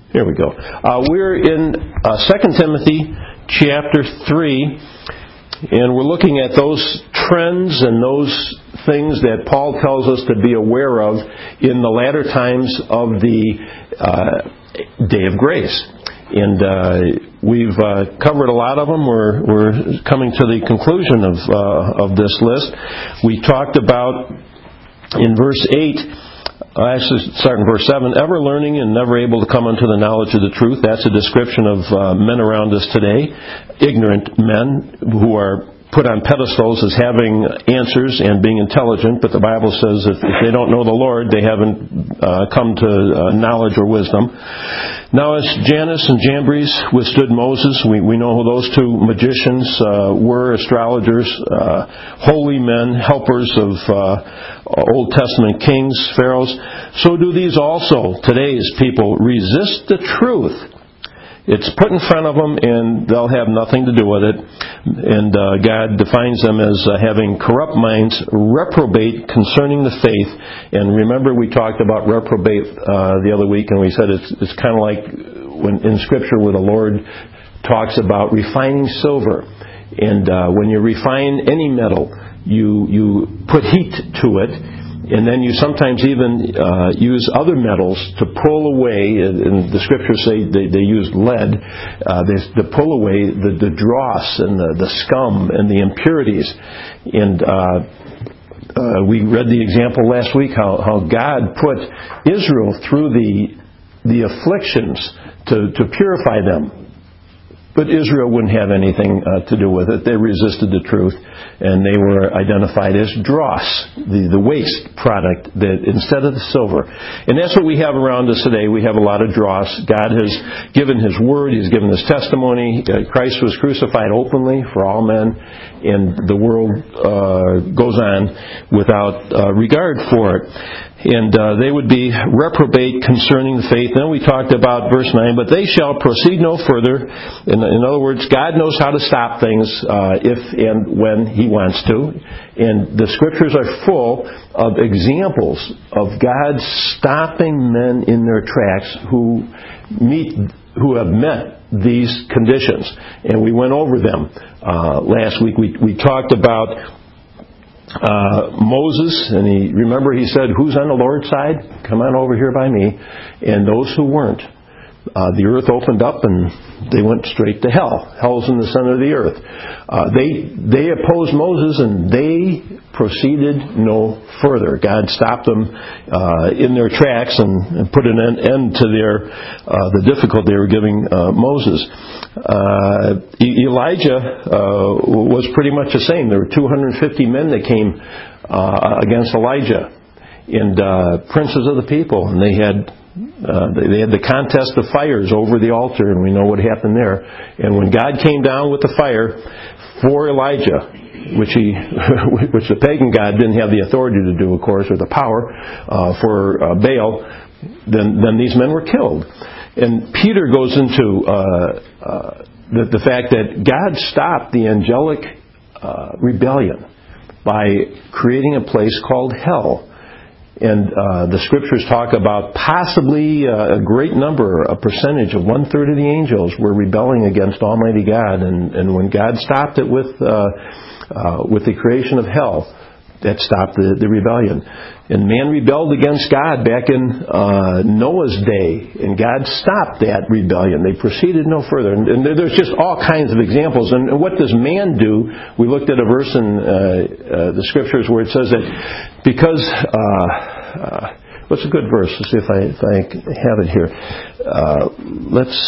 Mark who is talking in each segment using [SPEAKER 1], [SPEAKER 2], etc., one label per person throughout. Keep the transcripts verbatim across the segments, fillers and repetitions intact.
[SPEAKER 1] Here we go. Uh, we're in uh, Second Timothy chapter three, and we're looking at those trends and those things that Paul tells us to be aware of in the latter times of the uh, day of grace. And uh, we've uh, covered a lot of them. We're, we're coming to the conclusion of uh, of this list. We talked about in verse eight. Uh, actually, start in verse seven. Ever learning and never able to come unto the knowledge of the truth. That's a description of uh, men around us today. Ignorant men who are put on pedestals as having answers and being intelligent, but the Bible says if, if they don't know the Lord, they haven't uh, come to uh, knowledge or wisdom. Now, as Jannes and Jambres withstood Moses, we, we know who those two magicians uh, were, astrologers, uh, holy men, helpers of uh, Old Testament kings, pharaohs. So do these also, today's people, resist the truth. It's put in front of them, and they'll have nothing to do with it. And uh, God defines them as uh, having corrupt minds, reprobate concerning the faith. And remember, we talked about reprobate uh, the other week, and we said it's, it's kind of like when in Scripture where the Lord talks about refining silver. And uh, when you refine any metal, you you put heat to it. And then you sometimes even uh, use other metals to pull away, and the Scriptures say they, they use lead, uh, they, to pull away the, the dross and the, the scum and the impurities. And uh, uh, we read the example last week how, how God put Israel through the, the afflictions to, to purify them. But Israel wouldn't have anything uh, to do with it. They resisted the truth, and they were identified as dross, the, the waste product that instead of the silver. And that's what we have around us today. We have a lot of dross. God has given His Word. He's given His testimony. Uh, Christ was crucified openly for all men, and the world uh, goes on without uh, regard for it. And uh, they would be reprobate concerning the faith. Then we talked about verse nine, but they shall proceed no further. In, in other words, God knows how to stop things uh, if and when He wants to. And the Scriptures are full of examples of God stopping men in their tracks who meet, who have met these conditions. And we went over them uh, last week. We, we talked about Uh, Moses, and he remember he said, "Who's on the Lord's side? Come on over here by me." And those who weren't, uh, the earth opened up and they went straight to hell. Hell's in the center of the earth. Uh, they they opposed Moses and they proceeded no further. God stopped them uh, in their tracks and, and put an end, end to their uh, the difficulty they were giving uh, Moses. Uh, Elijah uh, was pretty much the same. There were two hundred fifty men that came uh, against Elijah, and uh, princes of the people, and they had uh, they had the contest of fires over the altar, and we know what happened there. And when God came down with the fire for Elijah, which he, which the pagan god didn't have the authority to do, of course, or the power uh, for uh, Baal, then then these men were killed. And Peter goes into uh, uh, the, the fact that God stopped the angelic uh, rebellion by creating a place called hell. And uh, the Scriptures talk about possibly uh, a great number, a percentage of one-third of the angels were rebelling against Almighty God. And, and when God stopped it with, uh, uh, with the creation of hell, that stopped the, the rebellion. And man rebelled against God back in uh, Noah's day, and God stopped that rebellion. They proceeded no further. And, and there's just all kinds of examples. And, and what does man do? We looked at a verse in uh, uh, the Scriptures where it says that because... Uh, uh, what's a good verse? Let's see if I, if I have it here. Uh, let's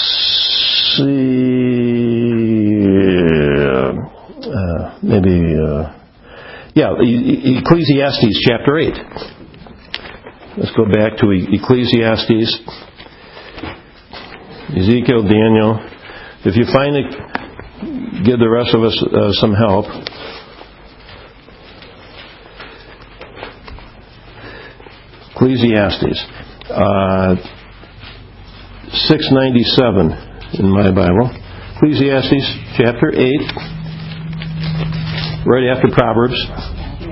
[SPEAKER 1] see... Uh, maybe... Uh, Yeah, Ecclesiastes chapter eight. Let's go back to Ecclesiastes, Ezekiel, Daniel. If you find it, give the rest of us uh, some help. Ecclesiastes, uh, six ninety-seven in my Bible. Ecclesiastes chapter eight. Right after Proverbs.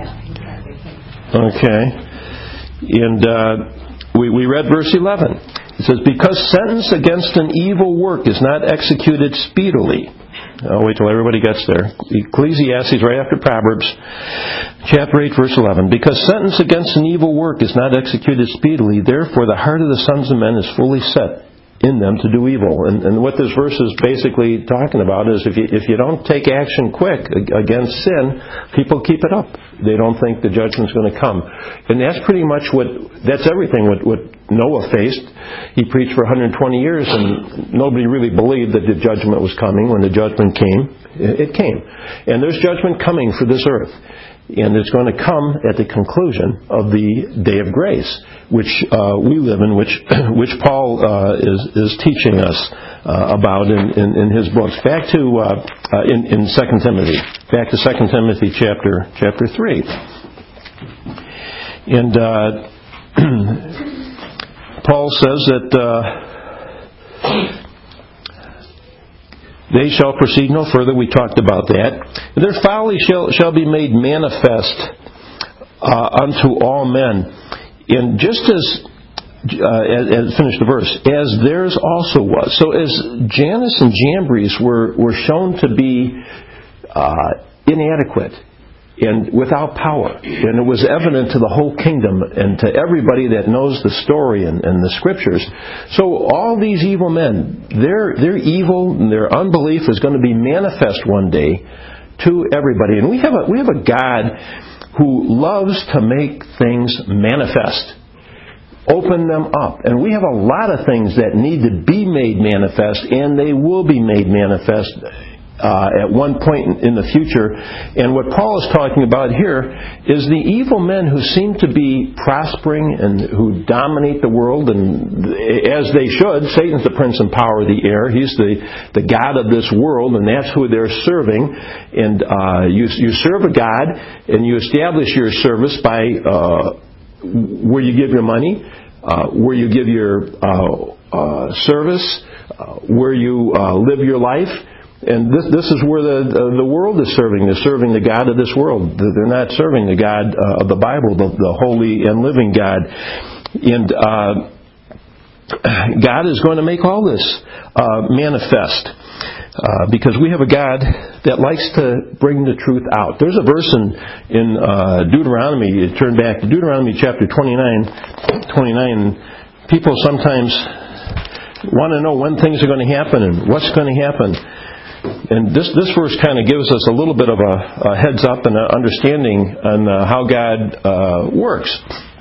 [SPEAKER 1] Okay. And uh, we, we read verse eleven. It says, because sentence against an evil work is not executed speedily. I'll wait till everybody gets there. Ecclesiastes, right after Proverbs, chapter eight, verse eleven. Because sentence against an evil work is not executed speedily, therefore the heart of the sons of men is fully set in them to do evil. And, and what this verse is basically talking about is if you, if you don't take action quick against sin, people keep it up. They don't think the judgment's going to come. And that's pretty much what, that's everything what, what Noah faced. He preached for one hundred twenty years and nobody really believed that the judgment was coming. When the judgment came, it came. And there's judgment coming for this earth. And it's going to come at the conclusion of the day of grace, which uh, we live in, which which Paul uh, is is teaching us uh, about in, in, in his books. Back to uh, uh, in in Second Timothy. Back to Second Timothy chapter chapter three. And uh, Paul says that Uh, they shall proceed no further. We talked about that. Their folly shall, shall be made manifest uh, unto all men. And just as, uh, as, as, finish the verse, as theirs also was. So as Jannes and Jambres were, were shown to be uh, inadequate and without power, and it was evident to the whole kingdom and to everybody that knows the story and, and the scriptures. So all these evil men, their their evil and their unbelief is going to be manifest one day to everybody. And we have a we have a God who loves to make things manifest, open them up, and we have a lot of things that need to be made manifest, and they will be made manifest Uh, at one point in the future. And what Paul is talking about here is the evil men who seem to be prospering and who dominate the world, and as they should. Satan's the prince and power of the air. He's the, the god of this world, and that's who they're serving. And uh, you, you serve a god, and you establish your service by uh, where you give your money, uh, where you give your uh, uh, service, uh, where you uh, live your life. And this this is where the uh, the world is serving. They're serving the God of this world. They're not serving the God uh, of the Bible, the, the holy and living God. And uh, God is going to make all this uh, manifest uh, because we have a God that likes to bring the truth out. There's a verse in in uh, Deuteronomy. You turn back to Deuteronomy chapter twenty-nine. twenty-nine. People sometimes want to know when things are going to happen and what's going to happen. And this this verse kind of gives us a little bit of a, a heads up and an understanding on uh, how God uh, works.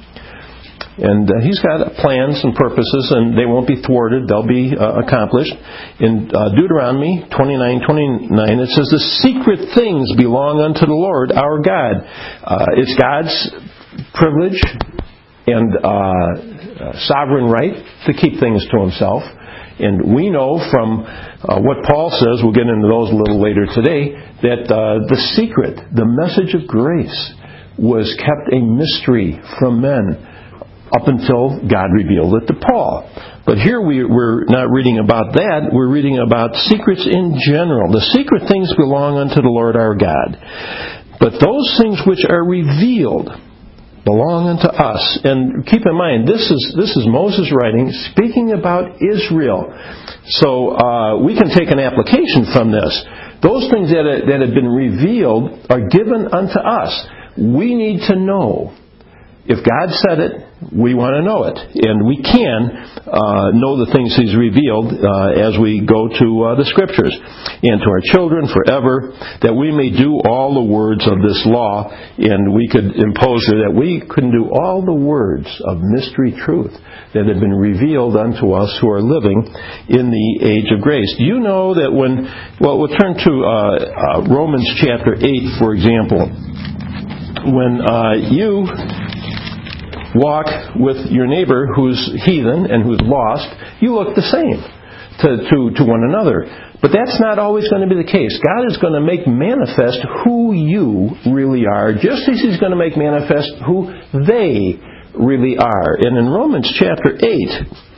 [SPEAKER 1] And uh, He's got plans and purposes, and they won't be thwarted; they'll be uh, accomplished. In uh, Deuteronomy twenty-nine twenty-nine, it says, "The secret things belong unto the Lord our God." Uh, it's God's privilege and uh, sovereign right to keep things to Himself. And we know from uh, what Paul says, we'll get into those a little later today, that uh, the secret, the message of grace, was kept a mystery from men up until God revealed it to Paul. But here we, we're not reading about that. We're reading about secrets in general. The secret things belong unto the Lord our God. But those things which are revealed belong unto us. And keep in mind, this is this is Moses writing, speaking about Israel. So uh, we can take an application from this. Those things that, are, that have been revealed are given unto us. We need to know. If God said it, we want to know it. And we can uh, know the things He's revealed uh, as we go to uh, the Scriptures. And to our children forever, that we may do all the words of this law. And we could impose here that we can do all the words of mystery truth that have been revealed unto us who are living in the age of grace. Do you know that when, well, we'll turn to uh, uh, Romans chapter eight, for example. When uh, you walk with your neighbor who's heathen and who's lost, you look the same to, to, to one another. But that's not always going to be the case. God is going to make manifest who you really are, just as He's going to make manifest who they really are. And in Romans chapter eight,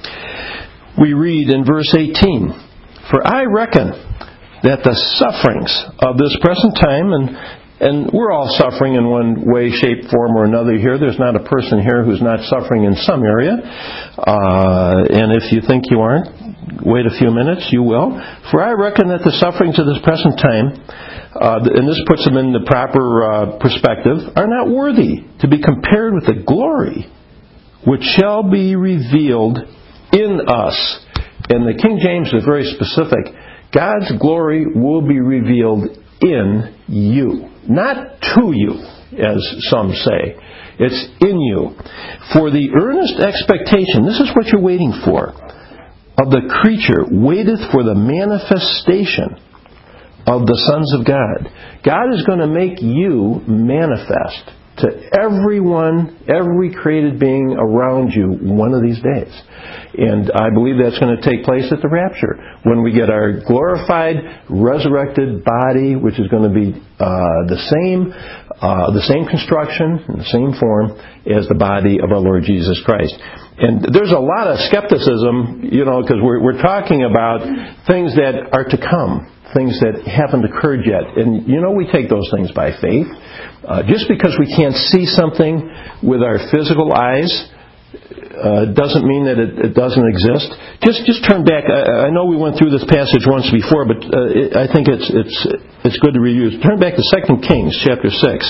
[SPEAKER 1] we read in verse eighteen, "For I reckon that the sufferings of this present time and And we're all suffering in one way, shape, form, or another here. There's not a person here who's not suffering in some area. Uh, and if you think you aren't, wait a few minutes, you will. For I reckon that the sufferings of this present time, uh, and this puts them in the proper uh, perspective, are not worthy to be compared with the glory which shall be revealed in us. And the King James is very specific. God's glory will be revealed in you. Not to you, as some say. It's in you. For the earnest expectation, this is what you're waiting for, of the creature waiteth for the manifestation of the sons of God. God is going to make you manifest to everyone, every created being around you one of these days. And I believe that's going to take place at the rapture, when we get our glorified, resurrected body, which is going to be uh, the same, uh, the same construction, and the same form as the body of our Lord Jesus Christ. And there's a lot of skepticism, you know, because we're, we're talking about things that are to come, things that haven't occurred yet. And, you know, we take those things by faith. Uh, just because we can't see something with our physical eyes uh, doesn't mean that it, it doesn't exist. Just just turn back. I, I know we went through this passage once before, but uh, it, I think it's it's it's good to review. Turn back to Second Kings chapter six.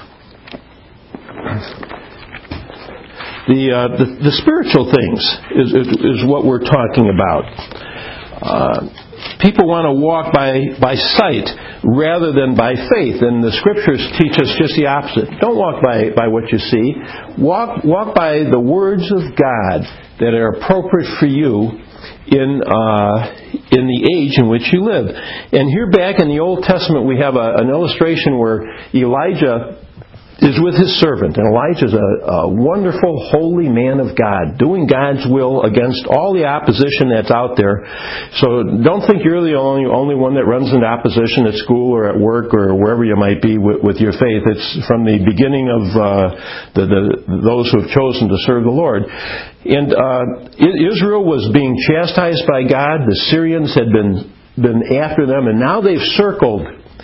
[SPEAKER 1] The, uh, the the spiritual things is, is, is what we're talking about. Uh, people want to walk by by sight rather than by faith, and the Scriptures teach us just the opposite. Don't walk by, by what you see. Walk walk by the words of God that are appropriate for you in uh, in the age in which you live. And here back in the Old Testament, we have a, an illustration where Elijah is with his servant. And Elijah is a, a wonderful, holy man of God, doing God's will against all the opposition that's out there. So don't think you're the only only one that runs into opposition at school or at work or wherever you might be with, with your faith. It's from the beginning of uh, the, the those who have chosen to serve the Lord. And uh, Israel was being chastised by God. The Syrians had been been after them, and now they've circled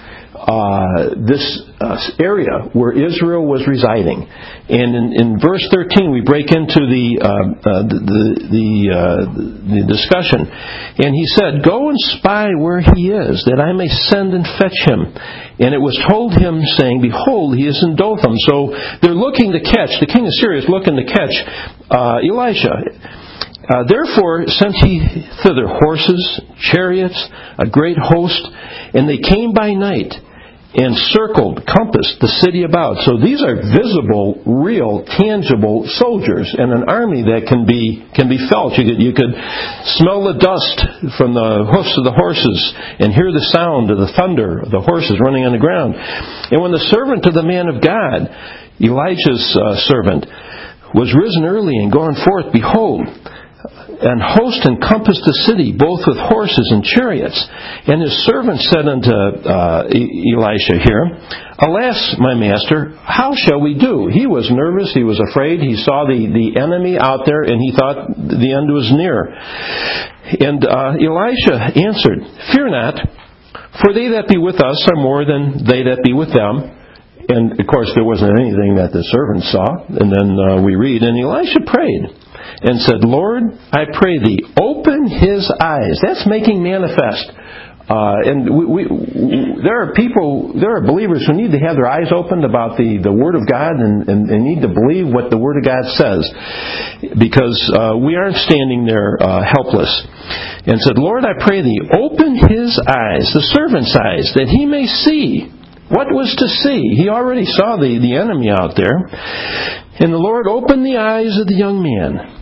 [SPEAKER 1] Uh, this uh, area where Israel was residing. And in, in verse thirteen, we break into the uh, uh, the the, uh, the discussion. And he said, "Go and spy where he is, that I may send and fetch him." And it was told him, saying, "Behold, he is in Dothan." So they're looking to catch, the king of Syria is looking to catch uh, Elisha. Uh, Therefore sent he thither horses, chariots, a great host, and they came by night and circled, compassed the city about. So these are visible, real, tangible soldiers, and an army that can be can be felt. You could, you could smell the dust from the hoofs of the horses and hear the sound of the thunder of the horses running on the ground. And when the servant of the man of God, Elijah's uh, servant, was risen early and gone forth, behold, an host encompassed the city, both with horses and chariots. And his servant said unto uh, Elisha here, "Alas, my master, how shall we do?" He was nervous, he was afraid, he saw the, the enemy out there, and he thought the end was near. And uh, Elisha answered, "Fear not, for they that be with us are more than they that be with them." And, of course, there wasn't anything that the servant saw. And then uh, we read, "And Elisha prayed and said, Lord, I pray thee, open his eyes." That's making manifest. Uh, and we, we, there are people, there are believers who need to have their eyes opened about the, the Word of God and, and, and need to believe what the Word of God says. Because uh, we aren't standing there uh, helpless. And said, "Lord, I pray thee, open his eyes," the servant's eyes, "that he may see." What was to see? He already saw the, the enemy out there. And the Lord opened the eyes of the young man.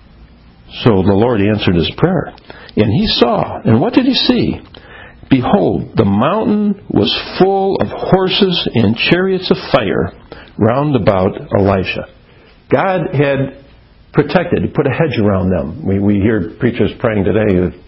[SPEAKER 1] So the Lord answered his prayer. And he saw. And what did he see? Behold, the mountain was full of horses and chariots of fire round about Elisha. God had protected. He put a hedge around them. We, we hear preachers praying today,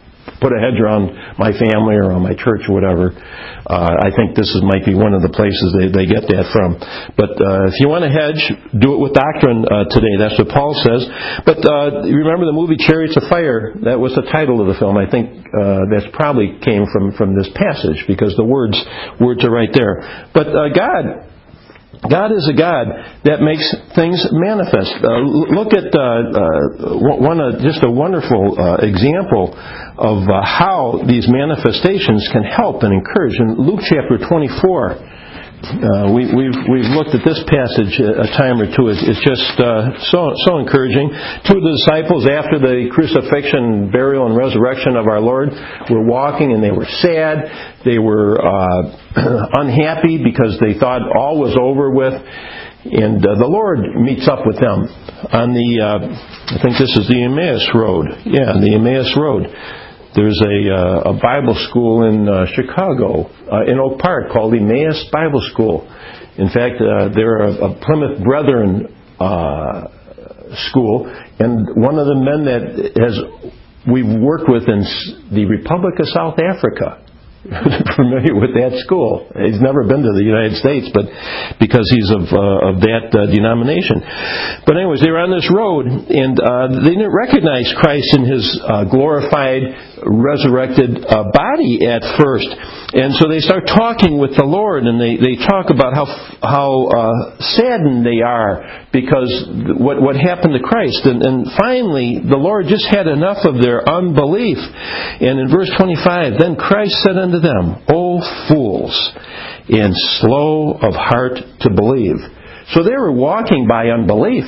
[SPEAKER 1] put a hedge around my family or on my church or whatever. Uh, I think this is, might be one of the places they, they get that from. But uh, if you want a hedge, do it with doctrine uh, today. That's what Paul says. But uh, you remember the movie Chariots of Fire? That was the title of the film. I think uh, that probably came from, from this passage because the words words are right there. But uh, God... God is a God that makes things manifest. Uh, look at uh, uh, one, uh, just a wonderful uh, example of uh, how these manifestations can help and encourage. In Luke chapter twenty-four, uh, we, we've we've looked at this passage a time or two. It's, it's just uh, so so encouraging. Two of the disciples, after the crucifixion, burial, and resurrection of our Lord, were walking, and they were sad. They were uh, unhappy because they thought all was over with. And uh, the Lord meets up with them on the, uh, I think this is the Emmaus Road. Yeah, the Emmaus Road. There's a, uh, a Bible school in uh, Chicago, uh, in Oak Park, called Emmaus Bible School. In fact, uh, they're a, a Plymouth Brethren uh, school. And one of the men that has we've worked with in the Republic of South Africa, familiar with that school. He's never been to the United States, but because he's of uh, of that uh, denomination. But anyways, they were on this road, and uh, they didn't recognize Christ in His uh, glorified, resurrected uh, body at first. And so they start talking with the Lord, and they, they talk about how how uh, saddened they are because what what happened to Christ. And, and finally, the Lord just had enough of their unbelief. And in verse twenty-five, then Christ said unto them, O fools, and slow of heart to believe. So they were walking by unbelief.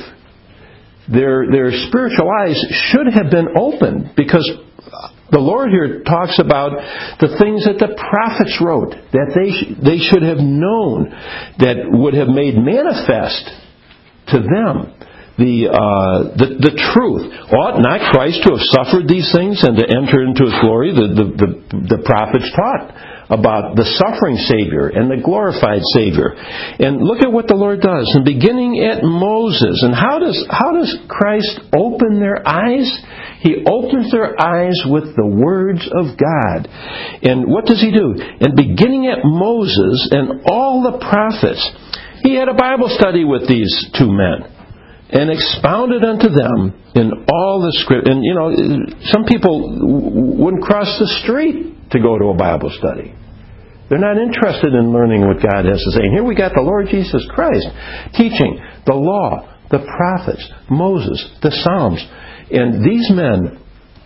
[SPEAKER 1] Their their spiritual eyes should have been opened, because the Lord here talks about the things that the prophets wrote, that they sh- they should have known, that would have made manifest to them the uh, the, the truth. Ought not Christ to have suffered these things and to enter into His glory? The the, the, the prophets taught about the suffering Savior and the glorified Savior. And look at what the Lord does. And beginning at Moses, and how does how does Christ open their eyes? He opens their eyes with the words of God. And what does He do? And beginning at Moses and all the prophets, He had a Bible study with these two men and expounded unto them in all the script. And, you know, some people wouldn't cross the street to go to a Bible study. They're not interested in learning what God has to say. And here we got the Lord Jesus Christ teaching the law, the prophets, Moses, the Psalms. And these men,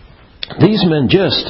[SPEAKER 1] these men just,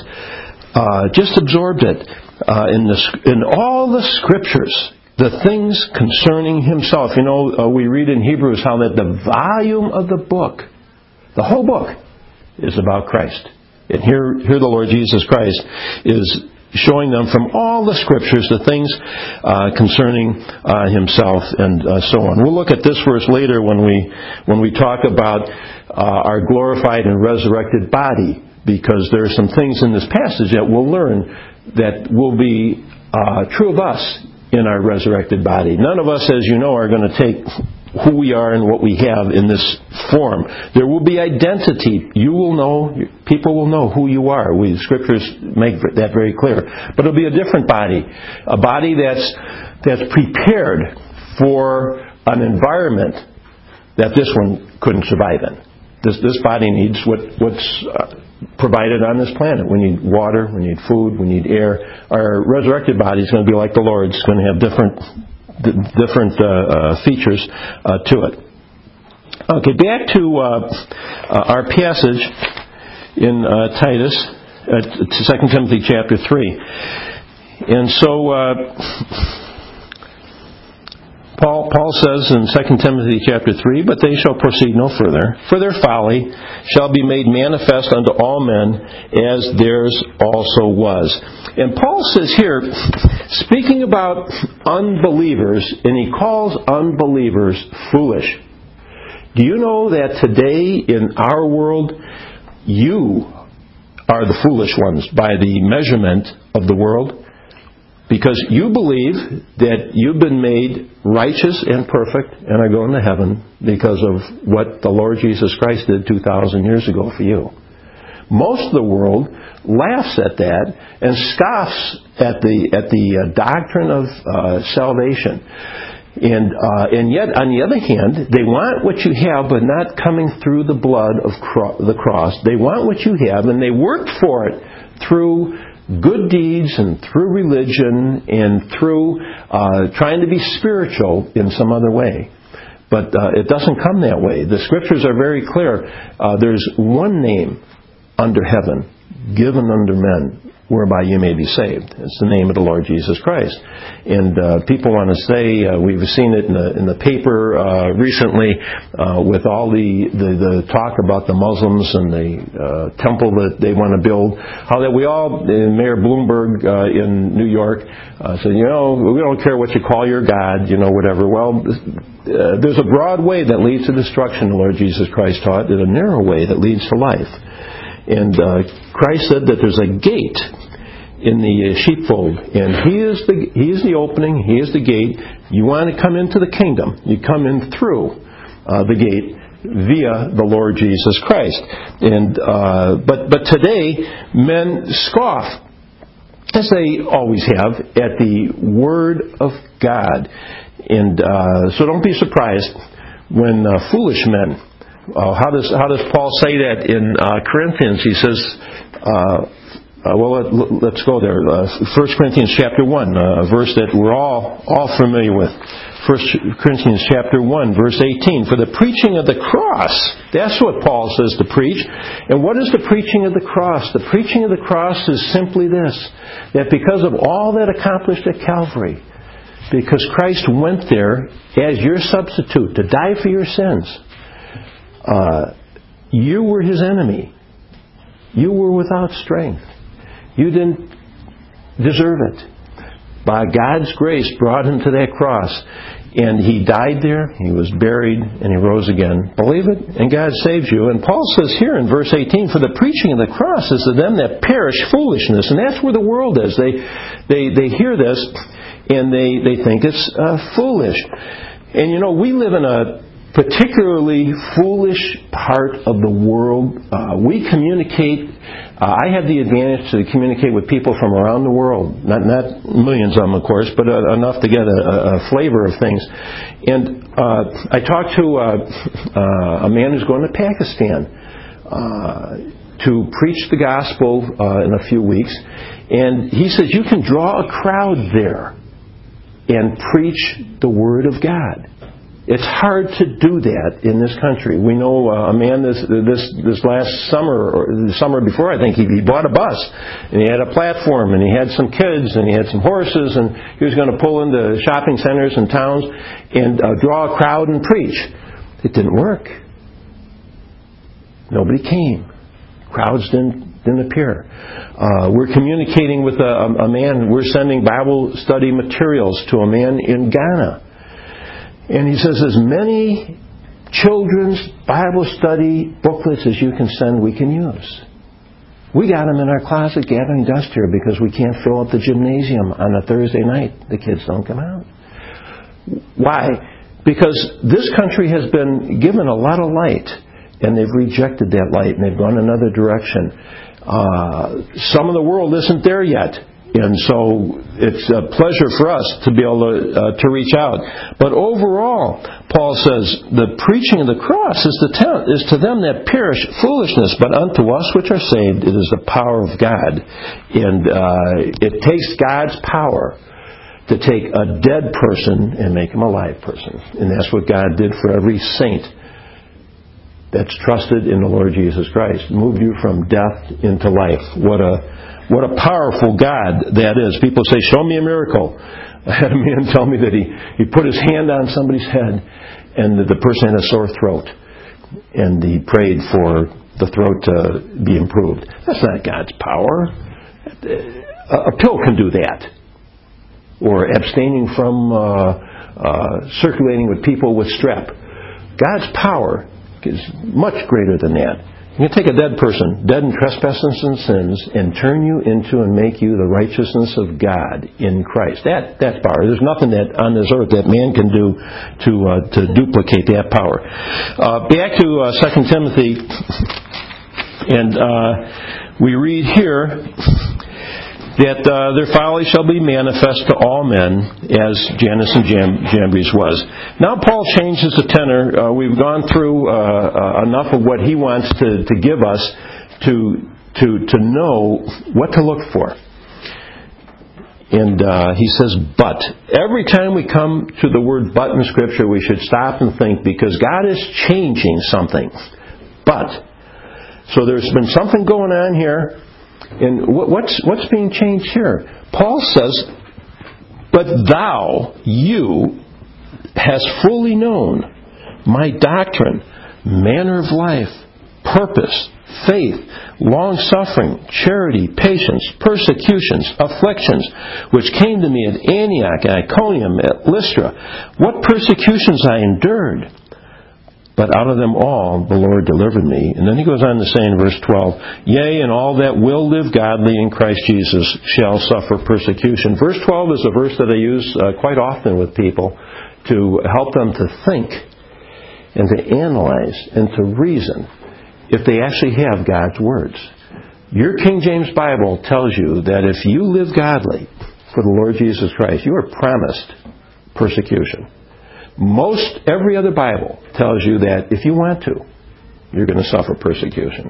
[SPEAKER 1] uh, just absorbed it uh, in the in all the scriptures, the things concerning Himself. You know, uh, we read in Hebrews how that the volume of the book, the whole book, is about Christ. And here, here the Lord Jesus Christ is showing them from all the scriptures the things uh, concerning uh, Himself, and uh, so on. We'll look at this verse later when we when we talk about uh, our glorified and resurrected body, because there are some things in this passage that we'll learn that will be uh, true of us in our resurrected body. None of us, as you know, are going to take who we are and what we have in this form. There will be identity. You will know, people will know who you are. We, the Scriptures make that very clear. But it'll be a different body. A body that's that's prepared for an environment that this one couldn't survive in. This this body needs what what's uh, provided on this planet. We need water, we need food, we need air. Our resurrected body is going to be like the Lord's. It's going to have different different uh, uh, features uh, to it. Okay, back to uh, uh, our passage in uh, Titus, uh, Second Timothy chapter three. And so uh, Paul, Paul says in Second Timothy chapter three, but they shall proceed no further, for their folly shall be made manifest unto all men, as theirs also was. And Paul says here, speaking about unbelievers, and he calls unbelievers foolish. Do you know that today in our world, you are the foolish ones by the measurement of the world? Because you believe that you've been made righteous and perfect and are going to heaven because of what the Lord Jesus Christ did two thousand years ago for you. Most of the world laughs at that and scoffs at the at the uh, doctrine of uh, salvation. And uh, and yet, on the other hand, they want what you have, but not coming through the blood of cro- the cross. They want what you have, and they work for it through good deeds and through religion and through uh, trying to be spiritual in some other way. But uh, it doesn't come that way. The Scriptures are very clear. Uh, there's one name under heaven given unto men whereby you may be saved. It's the name of the Lord Jesus Christ. And uh, people want to say, uh, we've seen it in the, in the paper uh, recently uh, with all the, the, the talk about the Muslims and the uh, temple that they want to build, how that we all, and Mayor Bloomberg uh, in New York uh, said, you know, we don't care what you call your God, you know, whatever. Well, uh, there's a broad way that leads to destruction, the Lord Jesus Christ taught, and a narrow way that leads to life. And uh, Christ said that there's a gate in the sheepfold, and He is the He is the opening, He is the gate. You want to come into the kingdom, you come in through uh, the gate via the Lord Jesus Christ. And uh, but but today men scoff, as they always have, at the Word of God, and uh, so don't be surprised when uh, foolish men. Uh, how does how does Paul say that in uh, Corinthians? He says, uh, uh, well, let, let's go there. Uh, First Corinthians chapter one, uh, a verse that we're all all familiar with. First Corinthians chapter one, verse eighteen. For the preaching of the cross, that's what Paul says to preach. And what is the preaching of the cross? The preaching of the cross is simply this: that because of all that accomplished at Calvary, because Christ went there as your substitute to die for your sins. Uh, you were His enemy. You were without strength. You didn't deserve it. By God's grace, brought Him to that cross. And He died there, He was buried, and He rose again. Believe it, and God saves you. And Paul says here in verse eighteen, for the preaching of the cross is to them that perish foolishness. And that's where the world is. They they, they hear this, and they, they think it's uh, foolish. And you know, we live in a particularly foolish part of the world. Uh, we communicate. Uh, I have the advantage to communicate with people from around the world. Not not millions of them, of course, but uh, enough to get a, a flavor of things. And uh, I talked to uh, uh, a man who's going to Pakistan uh, to preach the gospel uh, in a few weeks. And he says, you can draw a crowd there and preach the Word of God. It's hard to do that in this country. We know uh, a man this this this last summer, or the summer before, I think, he, he bought a bus, and he had a platform, and he had some kids, and he had some horses, and he was going to pull into shopping centers and towns and uh, draw a crowd and preach. It didn't work. Nobody came. Crowds didn't didn't appear. Uh, we're communicating with a, a man. We're sending Bible study materials to a man in Ghana. And he says, as many children's Bible study booklets as you can send, we can use. We got them in our closet gathering dust here because we can't fill up the gymnasium on a Thursday night. The kids don't come out. Why? Because this country has been given a lot of light, and they've rejected that light, and they've gone another direction. Uh, some of the world isn't there yet. And so it's a pleasure for us to be able to, uh, to reach out. But overall, Paul says, the preaching of the cross is, the te- is to them that perish foolishness, but unto us which are saved it is the power of God. And uh, it takes God's power to take a dead person and make him a live person. And that's what God did for every saint that's trusted in the Lord Jesus Christ. Moved you from death into life. What a What a powerful God that is. People say, show me a miracle. I had a man tell me that he, he put his hand on somebody's head and the person had a sore throat. And he prayed for the throat to be improved. That's not God's power. A, a pill can do that. Or abstaining from uh, uh, circulating with people with strep. God's power is much greater than that. You can take a dead person, dead in trespasses and sins, and turn you into and make you the righteousness of God in Christ. That that's power. There's nothing that on this earth that man can do to uh, to duplicate that power. Uh, back to uh, Second Timothy And uh, we read here that uh, their folly shall be manifest to all men, as Jannes and Jam- Jambres was. Now Paul changes the tenor. Uh, we've gone through uh, uh, enough of what he wants to, to give us to, to, to know what to look for. And uh, he says, but. Every time we come to the word but in Scripture, we should stop and think, because God is changing something. But. So there's been something going on here. And what's, what's being changed here? Paul says, but thou, you, hast fully known my doctrine, manner of life, purpose, faith, long-suffering, charity, patience, persecutions, afflictions, which came to me at Antioch, Iconium, at Lystra. What persecutions I endured! But out of them all the Lord delivered me. And then he goes on to say in verse twelve, yea, and all that will live godly in Christ Jesus shall suffer persecution. Verse twelve is a verse that I use uh, quite often with people to help them to think and to analyze and to reason if they actually have God's words. Your King James Bible tells you that if you live godly for the Lord Jesus Christ, you are promised persecution. Most every other Bible tells you that if you want to, you're going to suffer persecution.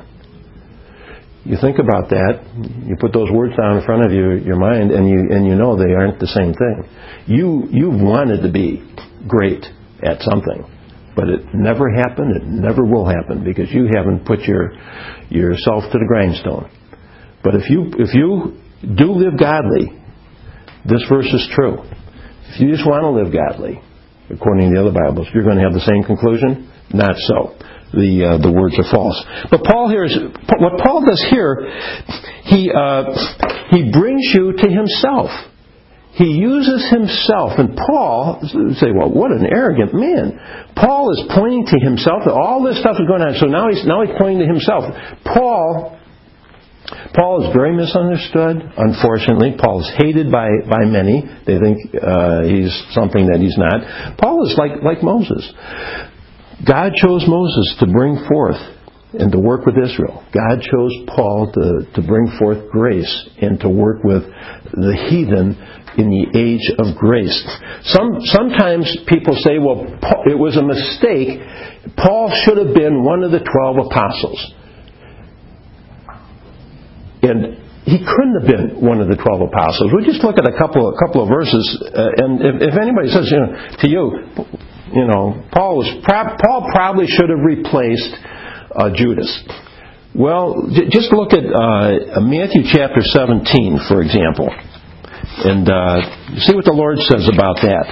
[SPEAKER 1] You think about that, you put those words down in front of you, your mind, and you and you know they aren't the same thing. You you've wanted to be great at something, but it never happened. It never will happen because you haven't put your yourself to the grindstone. But if you if you do live godly, this verse is true. If you just want to live godly, according to the other Bibles, you're going to have the same conclusion? Not so. The uh, the words are false. But Paul here is what Paul does here. He uh, he brings you to himself. He uses himself, and Paul say, "Well, what an arrogant man!" Paul is pointing to himself. All this stuff is going on. So now he's now he's pointing to himself. Paul. Paul is very misunderstood, unfortunately. Paul is hated by, by many. They think uh, he's something that he's not. Paul is like, like Moses. God chose Moses to bring forth and to work with Israel. God chose Paul to, to bring forth grace and to work with the heathen in the age of grace. Some, sometimes people say, well, Paul, it was a mistake. Paul should have been one of the twelve apostles. And he couldn't have been one of the twelve apostles. We just look at a couple, a couple of verses, uh, and if, if anybody says, you know, to you, you know, Paul was pro- Paul probably should have replaced uh, Judas. Well, j- just look at uh, Matthew chapter seventeen, for example, and uh, see what the Lord says about that.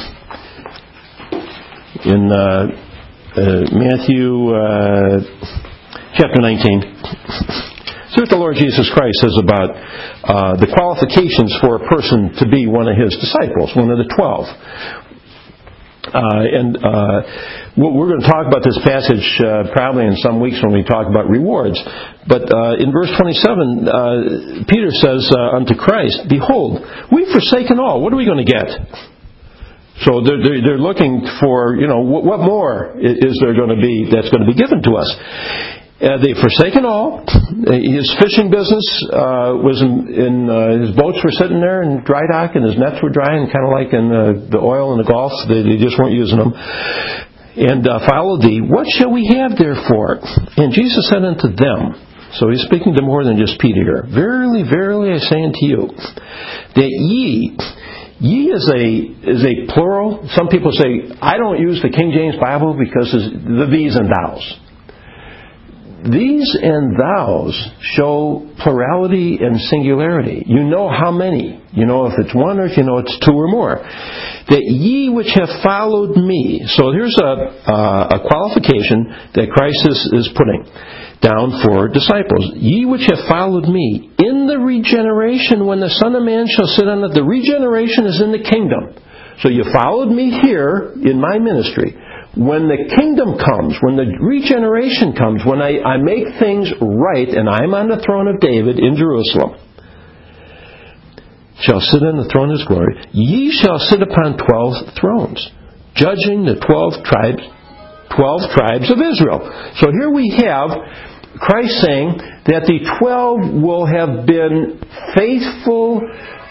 [SPEAKER 1] In uh, uh, Matthew uh, chapter nineteen. See what the Lord Jesus Christ says about uh, the qualifications for a person to be one of His disciples, one of the twelve. Uh, and uh, we're going to talk about this passage uh, probably in some weeks when we talk about rewards. But uh, in verse twenty-seven, uh, Peter says uh, unto Christ, behold, we've forsaken all. What are we going to get? So they're, they're, they're looking for, you know, what, what more is there going to be that's going to be given to us? Uh, they've forsaken all. His fishing business uh, was in, in uh, his boats were sitting there in dry dock, and his nets were dry, and kind of like in the, the oil in the Gulf, they, they just weren't using them. And uh, followed thee. What shall we have therefore? And Jesus said unto them. So he's speaking to more than just Peter here. Verily, verily, I say unto you, that ye. Ye is a is a plural. Some people say I don't use the King James Bible because it's the these and thous. These and thous show plurality and singularity. You know how many. You know if it's one or if you know it's two or more. That ye which have followed me. So here's a, uh, a qualification that Christ is, is putting down for disciples. Ye which have followed me in the regeneration when the Son of Man shall sit on it. The regeneration is in the kingdom. So you followed me here in my ministry. When the kingdom comes, when the regeneration comes, when I, I make things right and I'm on the throne of David in Jerusalem, shall sit on the throne of His glory, ye shall sit upon twelve thrones, judging the twelve tribes, twelve tribes of Israel. So here we have Christ saying that the twelve will have been faithful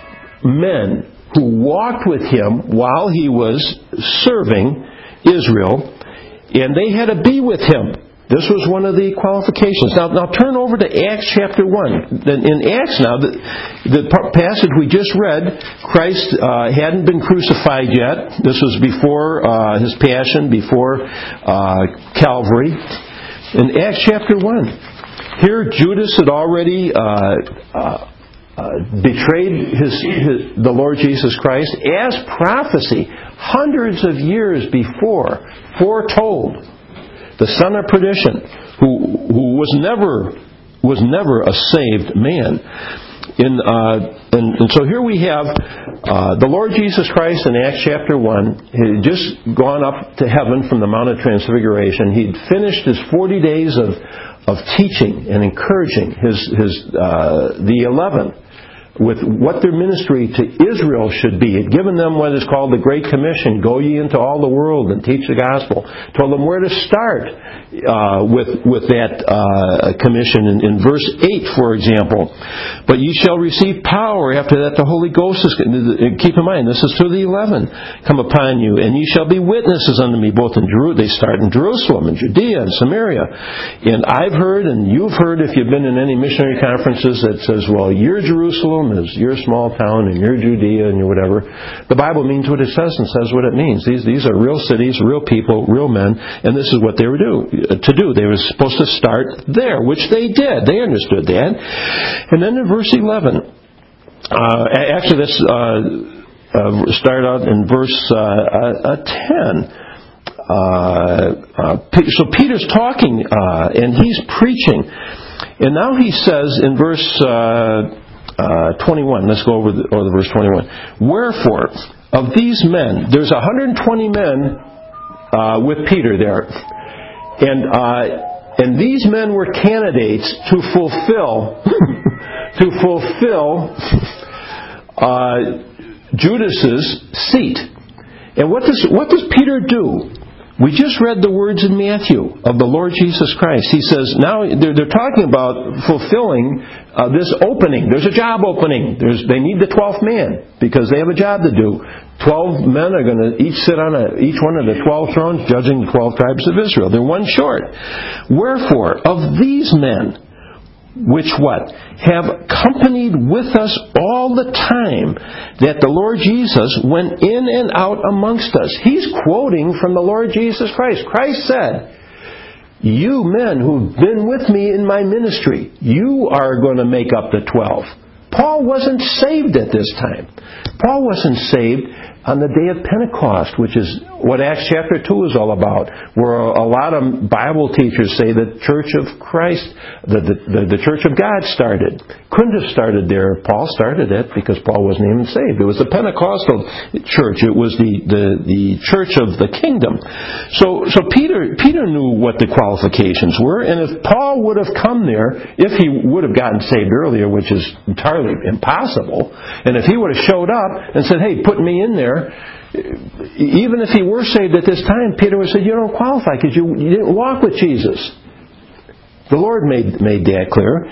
[SPEAKER 1] men who walked with Him while He was serving Israel, and they had to be with Him. This was one of the qualifications. Now, now turn over to Acts chapter one. In Acts now, the, the passage we just read, Christ uh, hadn't been crucified yet. This was before uh, His passion, before uh, Calvary. In Acts chapter one, here Judas had already uh, uh, uh, betrayed his, his, the Lord Jesus Christ as prophecy, hundreds of years before, foretold. The son of perdition, who who was never was never a saved man. In uh, and, and so here we have uh, the Lord Jesus Christ in Acts chapter one. He had just gone up to heaven from the Mount of Transfiguration. He'd finished his forty days of of teaching and encouraging his his uh, the eleven with what their ministry to Israel should be. He'd given them what is called the Great Commission. Go ye into all the world and teach the gospel. Told them where to start uh, with with that uh, commission. In, in verse eight, for example, but ye shall receive power. After that, the Holy Ghost is... Keep in mind, this is to the eleven. Come upon you, and ye shall be witnesses unto me, both in Jerusalem. They start in Jerusalem, and Judea, and Samaria. And I've heard, and you've heard if you've been in any missionary conferences, that says, well, you're Jerusalem, is your small town, and your Judea, and your whatever. The Bible means what it says and says what it means. These these are real cities, real people, real men, and this is what they were do, to do. They were supposed to start there, which they did. They understood that. And then in verse eleven, uh, actually let's uh, uh, start out in verse uh, uh, ten. Uh, uh, so Peter's talking, uh, and he's preaching. And now he says in verse... Uh, Uh, twenty-one. Let's go over the, over the verse twenty-one. Wherefore, of these men, there's one hundred twenty men uh, with Peter there, and uh, and these men were candidates to fulfill to fulfill uh, Judas's seat. And what does what does Peter do? We just read the words in Matthew of the Lord Jesus Christ. He says, now they're, they're talking about fulfilling uh, this opening. There's a job opening. There's, they need the twelfth man because they have a job to do. Twelve men are going to each sit on a, each one of the twelve thrones judging the twelve tribes of Israel. They're one short. Wherefore, of these men, which what? Have companied with us all the time that the Lord Jesus went in and out amongst us. He's quoting from the Lord Jesus Christ. Christ said, you men who've been with me in my ministry, you are going to make up the twelve. Paul wasn't saved at this time. Paul wasn't saved on the day of Pentecost, which is what Acts chapter two is all about, where a lot of Bible teachers say the Church of Christ, the, the, the Church of God started. Couldn't have started there. Paul started it because Paul wasn't even saved. It was the Pentecostal church. It was the, the, the church of the kingdom. So, so Peter, Peter knew what the qualifications were, and if Paul would have come there, if he would have gotten saved earlier, which is entirely impossible, and if he would have showed up and said, hey, put me in there, even if he were saved at this time, Peter would have said, you don't qualify because you, you didn't walk with Jesus. The Lord made, made that clear.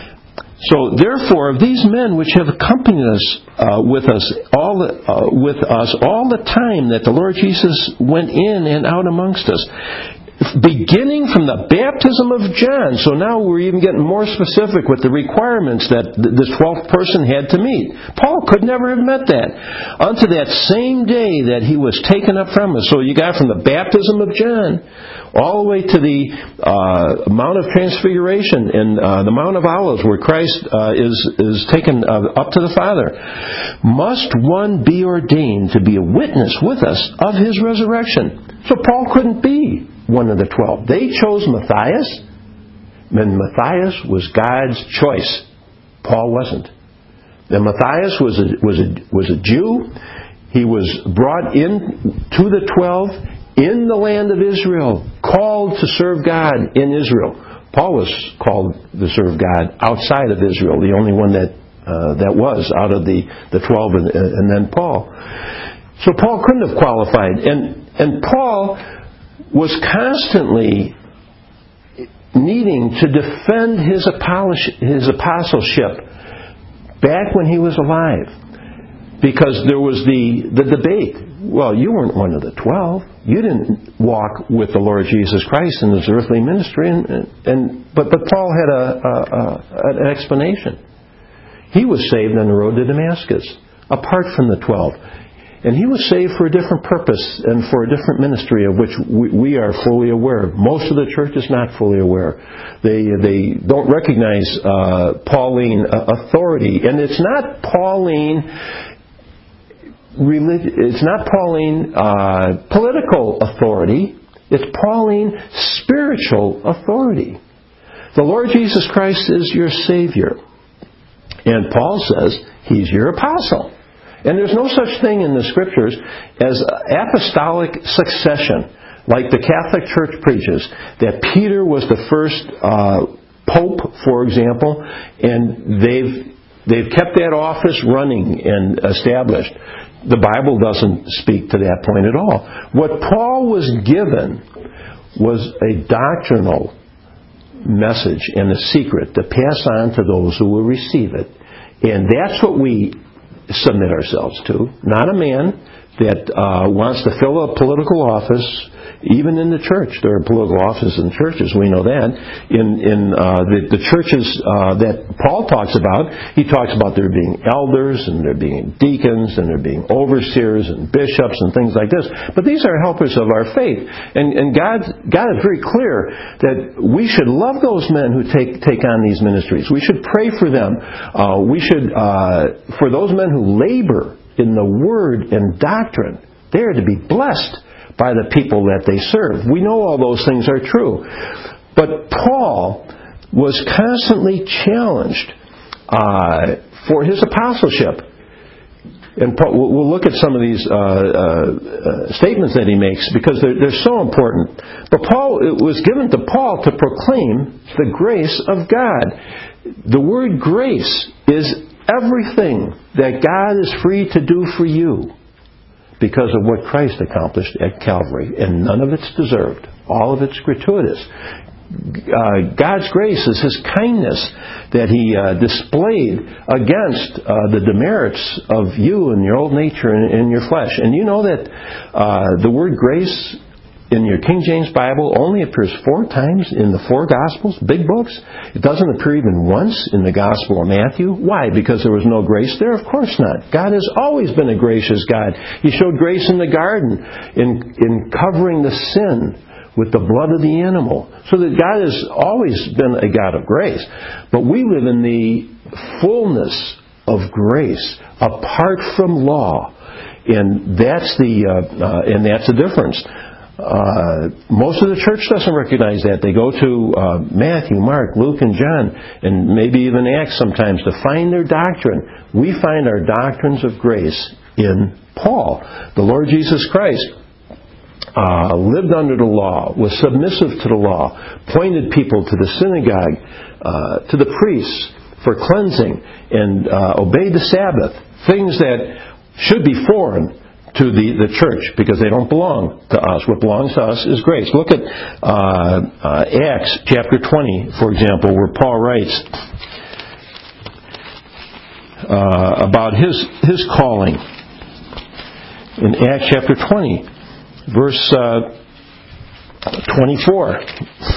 [SPEAKER 1] So, therefore, of these men which have accompanied us uh, with us all the, uh, with us all the time that the Lord Jesus went in and out amongst us, beginning from the baptism of John. So now we're even getting more specific with the requirements that this twelfth person had to meet. Paul could never have met that. Unto that same day that he was taken up from us. So you got from the baptism of John all the way to the uh, Mount of Transfiguration and uh, the Mount of Olives where Christ uh, is, is taken uh, up to the Father. Must one be ordained to be a witness with us of his resurrection. So Paul couldn't be one of the twelve. They chose Matthias, and Matthias was God's choice. Paul wasn't. And Matthias was a, was a, was a Jew. He was brought in to the twelve in the land of Israel, called to serve God in Israel. Paul was called to serve God outside of Israel, the only one that uh, that was out of the, the twelve, and, and then Paul. So Paul couldn't have qualified. And, and Paul was constantly needing to defend his his apostleship back when he was alive. Because there was the, the debate. Well, you weren't one of the twelve. You didn't walk with the Lord Jesus Christ in his earthly ministry. And, and but, but Paul had a, a, a, an explanation. He was saved on the road to Damascus, apart from the twelve. And he was saved for a different purpose and for a different ministry of which we, we are fully aware. Most of the church is not fully aware. They they don't recognize uh, Pauline authority. And it's not Pauline... It's not Pauline uh, political authority. It's Pauline spiritual authority. The Lord Jesus Christ is your Savior. And Paul says He's your apostle. And there's no such thing in the Scriptures as apostolic succession, like the Catholic Church preaches, that Peter was the first uh, pope, for example, and they've they've kept that office running and established. The Bible doesn't speak to that point at all. What Paul was given was a doctrinal message and a secret to pass on to those who will receive it. And that's what we submit ourselves to. Not a man that uh, wants to fill a political office, even in the church. There are political offices in churches, we know that. In in uh, the, the churches uh, that Paul talks about, he talks about there being elders, and there being deacons, and there being overseers, and bishops, and things like this. But these are helpers of our faith. And, and God, God is very clear that we should love those men who take, take on these ministries. We should pray for them. Uh, we should, uh, for those men who labor in the word and doctrine, they are to be blessed by the people that they serve. We know all those things are true. But Paul was constantly challenged uh, for his apostleship. And Paul, we'll look at some of these uh, uh, statements that he makes because they're, they're so important. But Paul, it was given to Paul to proclaim the grace of God. The word grace is everything that God is free to do for you, because of what Christ accomplished at Calvary. And none of it's deserved. All of it's gratuitous. Uh, God's grace is His kindness that He uh, displayed against uh, the demerits of you and your old nature and, and your flesh. And you know that uh, the word grace in your King James Bible only appears four times in the four Gospels, big books. It doesn't appear even once in the Gospel of Matthew. Why? Because there was no grace there? Of course not. God has always been a gracious God. He showed grace in the garden in, in covering the sin with the blood of the animal. So that God has always been a God of grace. But we live in the fullness of grace apart from law. And that's the, uh, uh, and that's the difference. Uh, most of the church doesn't recognize that. They go to uh, Matthew, Mark, Luke, and John, and maybe even Acts sometimes to find their doctrine. We find our doctrines of grace in Paul. The Lord Jesus Christ uh, lived under the law, was submissive to the law, pointed people to the synagogue, uh, to the priests for cleansing, and uh, obeyed the Sabbath, things that should be foreign to the, the church, because they don't belong to us. What belongs to us is grace. Look at uh, uh, Acts chapter twenty, for example, where Paul writes uh, about his his calling. In Acts chapter twenty, verse uh, twenty-four.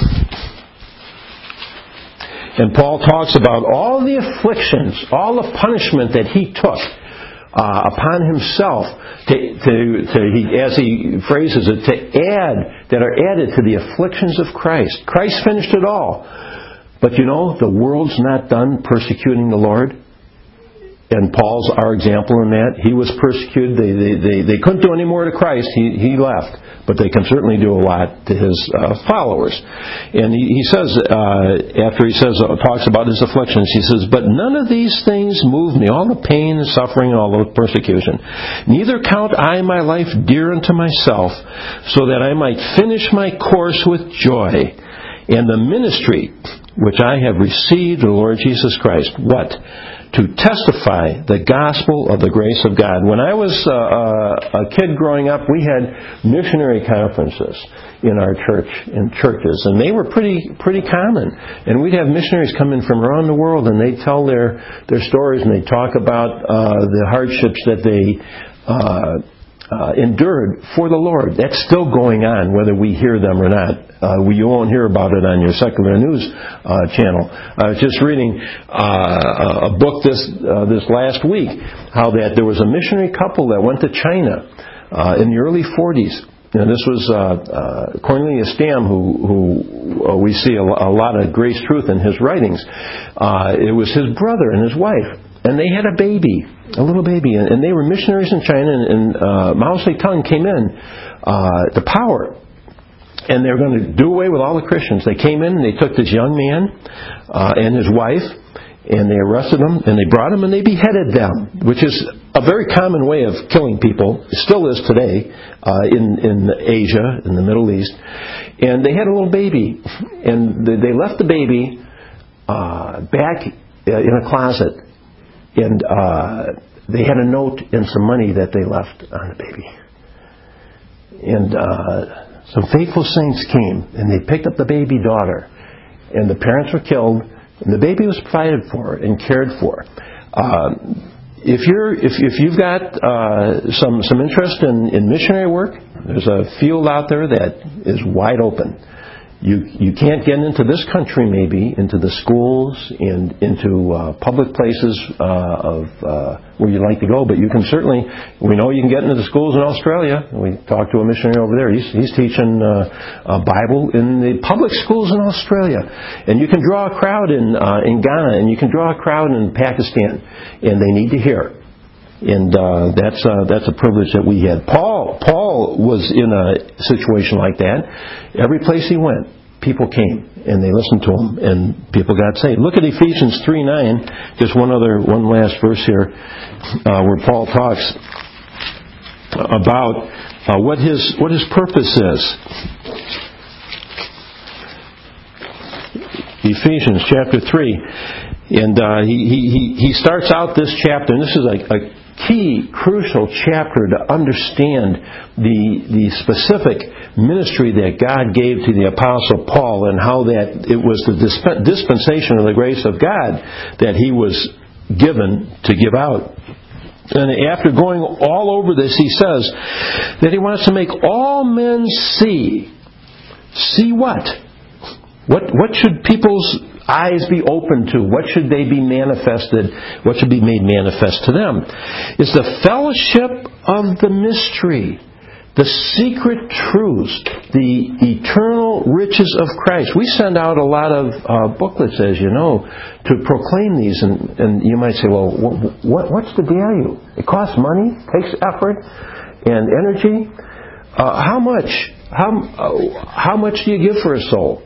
[SPEAKER 1] And Paul talks about all the afflictions, all the punishment that he took Uh, upon himself, to, to, to he, as he phrases it, to add, that are added to the afflictions of Christ. Christ finished it all. But you know, the world's not done persecuting the Lord. And Paul's our example in that. He was persecuted. They, they, they, they couldn't do any more to Christ. He, he left. But they can certainly do a lot to his uh, followers. And he, he says, uh, after he says, uh, talks about his afflictions, he says, "But none of these things move me," all the pain and suffering and all the persecution. "Neither count I my life dear unto myself, so that I might finish my course with joy, and the ministry which I have received of the Lord Jesus Christ." What? To testify the gospel of the grace of God. When I was uh, a kid growing up, we had missionary conferences. in our church, in churches, and they were pretty pretty common. And we'd have missionaries come in from around the world, and they'd tell their, their stories, and they'd talk about uh, the hardships that they uh, uh, endured for the Lord. That's still going on, whether we hear them or not. Uh, you won't hear about it on your secular news uh, channel. I was just reading uh, a book this uh, this last week, how that there was a missionary couple that went to China uh, in the early forties. And this was uh, uh, Cornelius Stam, who, who uh, we see a, a lot of grace truth in his writings. Uh, it was his brother and his wife, and they had a baby, a little baby, and, and they were missionaries in China. And, and uh, Mao Zedong came in uh, to power, and they were going to do away with all the Christians. They came in and they took this young man uh, and his wife, and they arrested them, and they brought them and they beheaded them, which is a very common way of killing people. It still is today uh, in, in Asia, in the Middle East. And they had a little baby, and they left the baby uh, back in a closet, and uh, they had a note and some money that they left on the baby. And uh, some faithful saints came, and they picked up the baby daughter, and the parents were killed, and the baby was provided for and cared for. Uh, if you're if if you've got uh, some some interest in, in missionary work, there's a field out there that is wide open. You you can't get into this country, maybe into the schools and into uh, public places uh, of uh, where you'd like to go, but you can certainly. We know you can get into the schools in Australia. We talked to a missionary over there. He's he's teaching uh, a Bible in the public schools in Australia, and you can draw a crowd in uh, in Ghana, and you can draw a crowd in Pakistan, and they need to hear. And uh, that's uh, that's a privilege that we had. Paul Paul was in a situation like that. Every place he went, people came and they listened to him, and people got saved. Look at Ephesians three nine. Just one other one last verse here, uh, where Paul talks about uh, what his what his purpose is. Ephesians chapter three, and uh, he he he starts out this chapter, and this is a, a key, crucial chapter to understand the the specific ministry that God gave to the Apostle Paul, and how that it was the disp- dispensation of the grace of God that he was given to give out. And after going all over this, he says that he wants to make all men see. See what? What what should people's eyes be open to? What should they be manifested? What should be made manifest to them? Is the fellowship of the mystery, the secret truths, the eternal riches of Christ. We send out a lot of uh, booklets, as you know, to proclaim these. And, and you might say, well, what, what, what's the value? It costs money, takes effort and energy. Uh, how much? How, uh, how much do you give for a soul?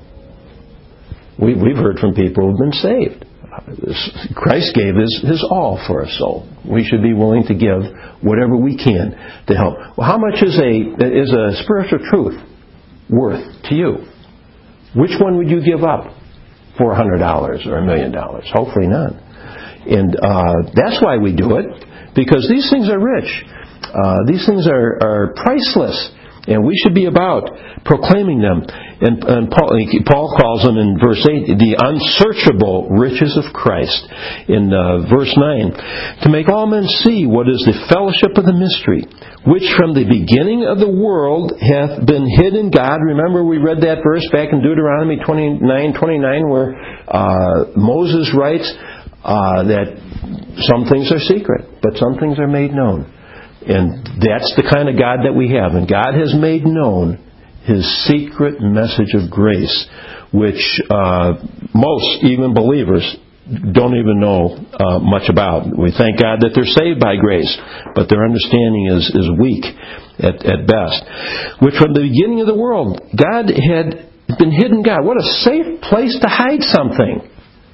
[SPEAKER 1] We, we've heard from people who've been saved. Christ gave his, his all for a soul. We should be willing to give whatever we can to help. Well, how much is a is a spiritual truth worth to you? Which one would you give up for a hundred dollars or a million dollars? Hopefully none. And uh, that's why we do it, because these things are rich. Uh, these things are, are priceless. And we should be about proclaiming them. And, and Paul, Paul calls them in verse eight, the unsearchable riches of Christ. In uh, verse nine, to make all men see what is the fellowship of the mystery, which from the beginning of the world hath been hid in God. Remember, we read that verse back in Deuteronomy twenty-nine twenty-nine, where uh, Moses writes uh, that some things are secret, but some things are made known. And that's the kind of God that we have. And God has made known His secret message of grace, which uh, most, even believers, don't even know uh, much about. We thank God that they're saved by grace, but their understanding is, is weak at, at best. Which from the beginning of the world, God had been hidden. God, what a safe place to hide something.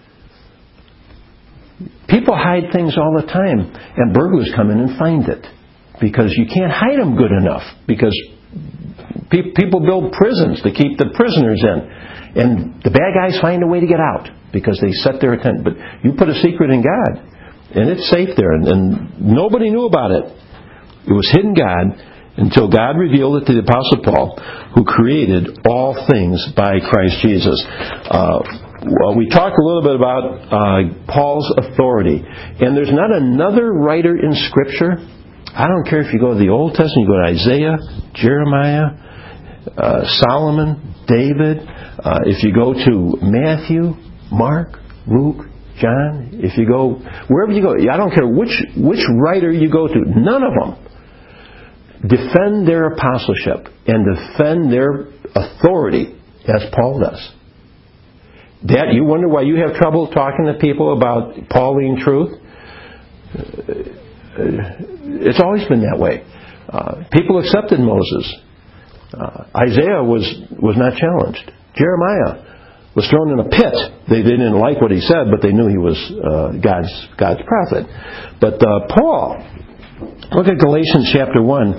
[SPEAKER 1] People hide things all the time, and burglars come in and find it. Because you can't hide them good enough. Because pe- people build prisons to keep the prisoners in. And the bad guys find a way to get out. Because they set their attention. But you put a secret in God, and it's safe there. And, and nobody knew about it. It was hidden God. until God revealed it to the Apostle Paul, who created all things by Christ Jesus. Uh, well, we talked a little bit about uh, Paul's authority. And there's not another writer in Scripture. I don't care if you go to the Old Testament, you go to Isaiah, Jeremiah, uh, Solomon, David. Uh, if you go to Matthew, Mark, Luke, John, if you go, wherever you go, I don't care which which writer you go to, none of them defend their apostleship and defend their authority as Paul does. That, you wonder why you have trouble talking to people about Pauline truth? It's always been that way. Uh, people accepted Moses. Uh, Isaiah was, was not challenged. Jeremiah was thrown in a pit. They didn't like what he said, but they knew he was uh, God's God's prophet. But uh, Paul, look at Galatians chapter one.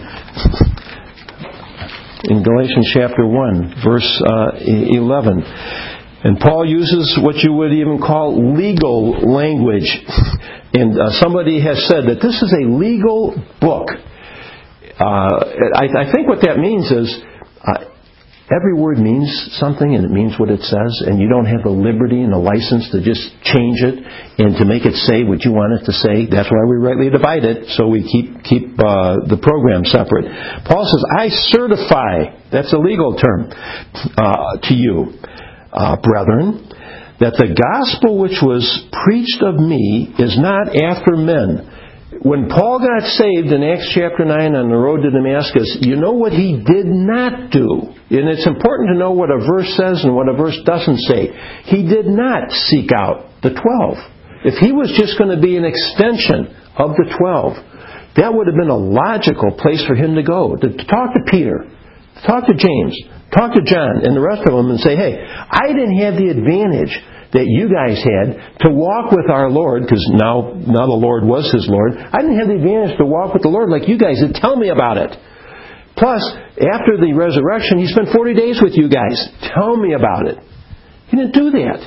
[SPEAKER 1] In Galatians chapter one, verse uh, eleven. And Paul uses what you would even call legal language. And uh, somebody has said that this is a legal book. Uh, I, I think what that means is uh, every word means something, and it means what it says, and you don't have the liberty and the license to just change it and to make it say what you want it to say. That's why we rightly divide it, so we keep keep uh, the program separate. Paul says, I certify, that's a legal term, uh, to you, uh, brethren, that the gospel which was preached of me is not after men. When Paul got saved in Acts chapter nine on the road to Damascus, you know what he did not do? And it's important to know what a verse says and what a verse doesn't say. He did not seek out the twelve. If he was just going to be an extension of the twelve, that would have been a logical place for him to go. To talk to Peter, to talk to James, talk to John and the rest of them and say, hey, I didn't have the advantage that you guys had to walk with our Lord, because now, now the Lord was his Lord. I didn't have the advantage to walk with the Lord like you guys did. Tell me about it. Plus, after the resurrection, he spent forty days with you guys. Tell me about it. He didn't do that.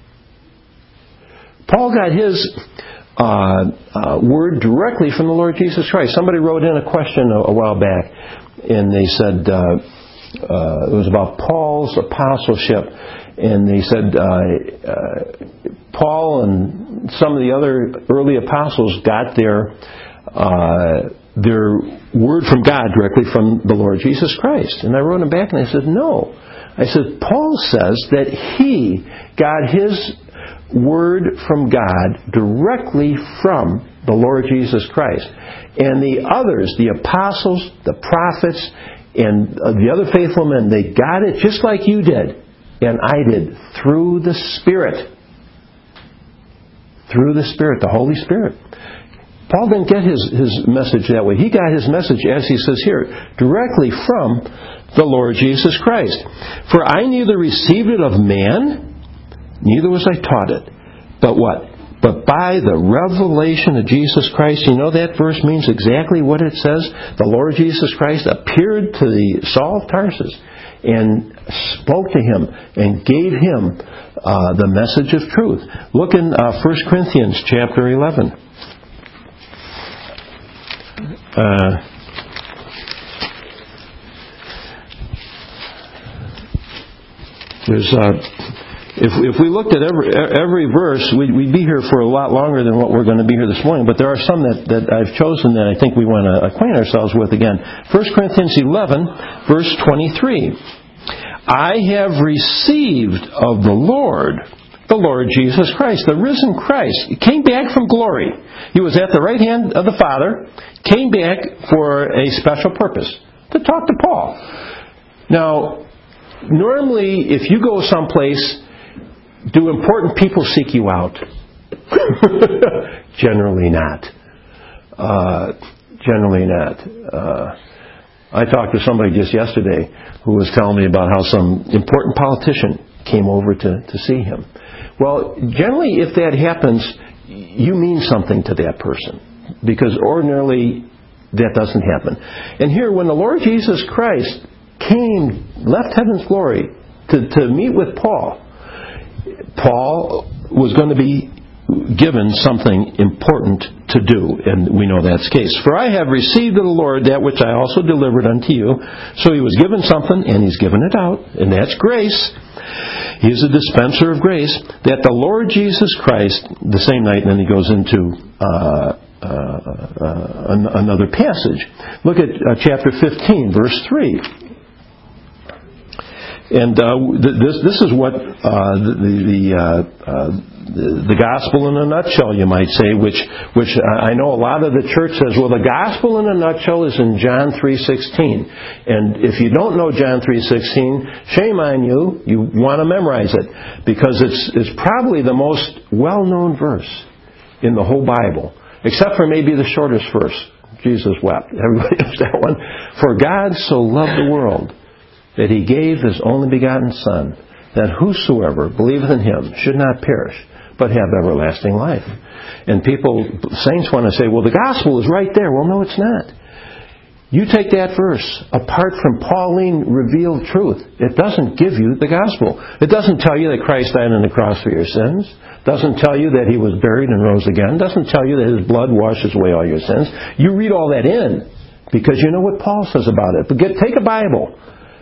[SPEAKER 1] Paul got his uh, uh, word directly from the Lord Jesus Christ. Somebody wrote in a question a, a while back, and they said uh, uh, it was about Paul's apostleship. And they said uh, uh, Paul and some of the other early apostles got their uh, their word from God directly from the Lord Jesus Christ. And I wrote them back and I said, no. I said, Paul says that he got his word from God directly from the Lord Jesus Christ. And the others, the apostles, the prophets, and uh, the other faithful men, they got it just like you did. And I did, through the Spirit. Through the Spirit, the Holy Spirit. Paul didn't get his, his message that way. He got his message, as he says here, directly from the Lord Jesus Christ. For I neither received it of man, neither was I taught it. But what? But by the revelation of Jesus Christ. You know that verse means exactly what it says. The Lord Jesus Christ appeared to the Saul of Tarsus and spoke to him and gave him uh, the message of truth. Look in uh, First Corinthians chapter eleven. Uh, there's uh, if if we looked at every every verse, we'd, we'd be here for a lot longer than what we're going to be here this morning. But there are some that, that I've chosen that I think we want to acquaint ourselves with again. First Corinthians eleven, verse twenty-three. I have received of the Lord, the Lord Jesus Christ, the risen Christ. He came back from glory. He was at the right hand of the Father, came back for a special purpose, to talk to Paul. Now, normally, if you go someplace, do important people seek you out? Generally not. Uh, generally not. Uh, I talked to somebody just yesterday who was telling me about how some important politician came over to, to see him. Well, generally, if that happens, you mean something to that person, because ordinarily that doesn't happen. And here, when the Lord Jesus Christ came, left heaven's glory to, to meet with Paul, Paul was going to be given something important to do, and we know that's the case. For I have received of the Lord that which I also delivered unto you. So he was given something, and he's given it out, and that's grace. He is a dispenser of grace, that the Lord Jesus Christ, the same night, and then he goes into uh, uh, uh, another passage. Look at uh, chapter fifteen, verse three. And uh, this this is what uh, the the, uh, uh, the gospel in a nutshell, you might say, which which I know a lot of the church says, well, the gospel in a nutshell is in John three sixteen. And if you don't know John three sixteen, shame on you. You want to memorize it, because it's it's probably the most well-known verse in the whole Bible, except for maybe the shortest verse. Jesus wept. Everybody knows that one. For God so loved the world that he gave his only begotten Son, that whosoever believeth in him should not perish, but have everlasting life. And people, saints want to say, well, the gospel is right there. Well, no, it's not. You take that verse, apart from Pauline revealed truth, it doesn't give you the gospel. It doesn't tell you that Christ died on the cross for your sins. It doesn't tell you that he was buried and rose again. It doesn't tell you that his blood washes away all your sins. You read all that in, because you know what Paul says about it. But get, take a Bible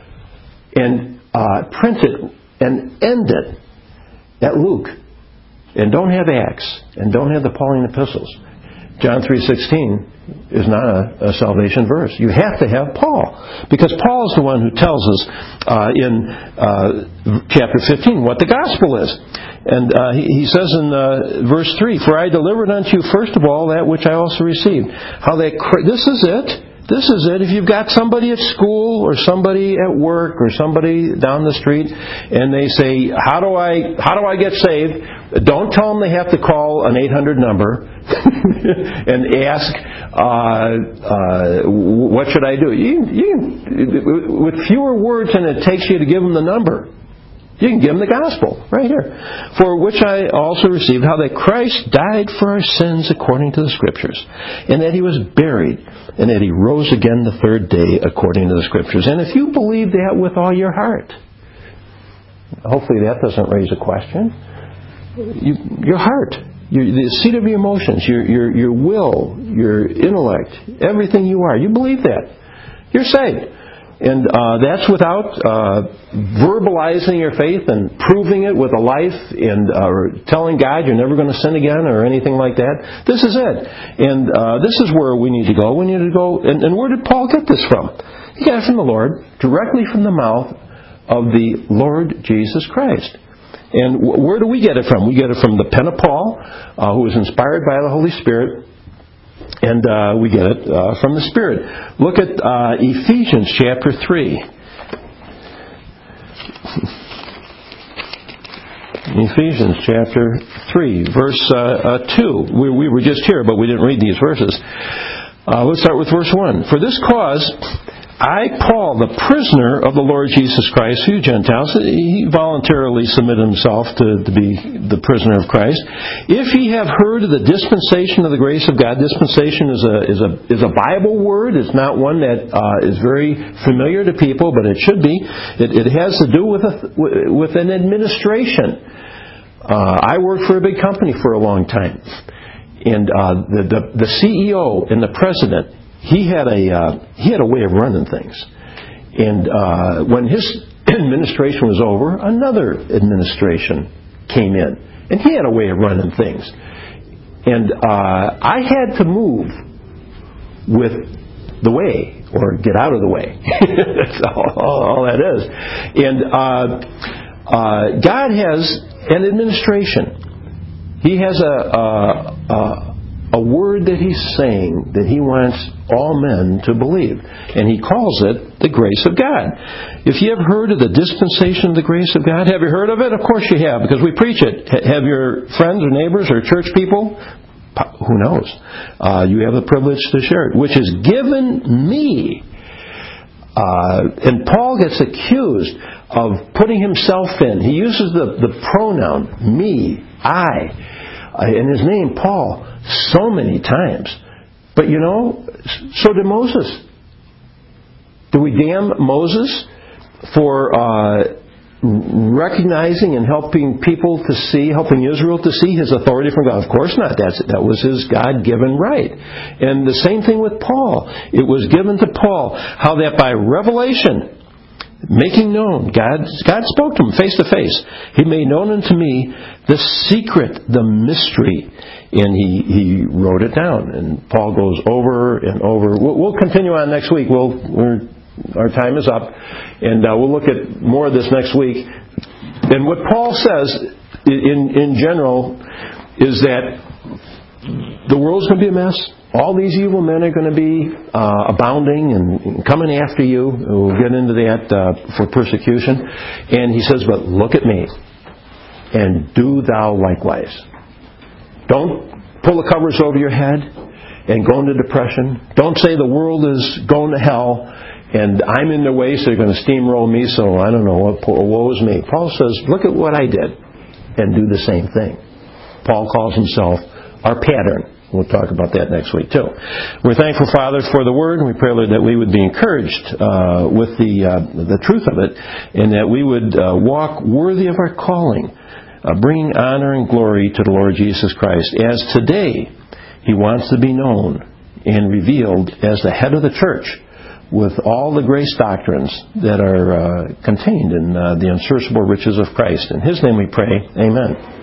[SPEAKER 1] and uh, print it and end it at Luke. And don't have Acts. And don't have the Pauline epistles. John three sixteen is not a, a salvation verse. You have to have Paul. Because Paul is the one who tells us uh, in uh, chapter fifteen what the gospel is. And uh, he, he says in uh, verse three, for I delivered unto you first of all that which I also received. How that this is it. This is it. If you've got somebody at school or somebody at work or somebody down the street and they say, how do I how do I get saved? Don't tell them they have to call an eight hundred number and ask, uh, uh, what should I do? You, you, with fewer words than it takes you to give them the number, you can give them the gospel right here. For which I also received, how that Christ died for our sins according to the Scriptures, and that he was buried, and that he rose again the third day according to the Scriptures. And if you believe that with all your heart, hopefully that doesn't raise a question. You, your heart, your, the seat of your emotions, your, your, your will, your intellect, everything you are, you believe that, you're saved. And uh, that's without uh, verbalizing your faith and proving it with a life and uh, telling God you're never going to sin again or anything like that. This is it. And uh, this is where we need to go. We need to go. And, and where did Paul get this from? He got it from the Lord, directly from the mouth of the Lord Jesus Christ. And where do we get it from? We get it from the pen of Paul, uh, who was inspired by the Holy Spirit. And uh, we get it uh, from the Spirit. Look at uh, Ephesians chapter three. Ephesians chapter three, verse uh, uh, two. We, we were just here, but we didn't read these verses. Uh, let's start with verse one. For this cause, I, Paul, the prisoner of the Lord Jesus Christ, for you Gentiles, he voluntarily submitted himself to, to be the prisoner of Christ. If ye have heard of the dispensation of the grace of God, dispensation is a is a is a Bible word. It's not one that uh, is very familiar to people, but it should be. It, it has to do with a, with an administration. Uh, I worked for a big company for a long time, and uh, the, the the C E O and the president. He had a uh, he had a way of running things, and uh, when his administration was over, another administration came in, and he had a way of running things, and uh, I had to move with the way or get out of the way. That's all, all that is. And uh, uh, God has an administration. He has a. a, a A word that He's saying that He wants all men to believe. And He calls it the grace of God. If you have heard of the dispensation of the grace of God, have you heard of it? Of course you have, because we preach it. Have your friends or neighbors or church people? Who knows? Uh, you have the privilege to share it, which is given me. Uh, and Paul gets accused of putting himself in. He uses the, the pronoun me, I. Uh, and his name, Paul, so many times. But you know, so did Moses. Do we damn Moses for uh, recognizing and helping people to see, helping Israel to see His authority from God? Of course not. That's, that was His God-given right. And the same thing with Paul. It was given to Paul how that by revelation, making known, God, God spoke to him face to face. He made known unto me the secret, the mystery, and he, he wrote it down. And Paul goes over and over. We'll, we'll continue on next week. We'll, we're, our time is up, and uh, we'll look at more of this next week. And what Paul says, in in general, is that the world's going to be a mess. All these evil men are going to be uh, abounding and coming after you. We'll get into that uh, for persecution. And he says, but look at me, and do thou likewise. Don't pull the covers over your head and go into depression. Don't say the world is going to hell and I'm in their way, so they're going to steamroll me, so I don't know, what woe is me. Paul says, look at what I did, and do the same thing. Paul calls himself our pattern. We'll talk about that next week, too. We're thankful, Father, for the Word, and we pray, Lord, that we would be encouraged uh, with the uh, the truth of it, and that we would uh, walk worthy of our calling, uh, bringing honor and glory to the Lord Jesus Christ, as today He wants to be known and revealed as the head of the church, with all the grace doctrines that are uh, contained in uh, the unsearchable riches of Christ. In His name we pray, amen.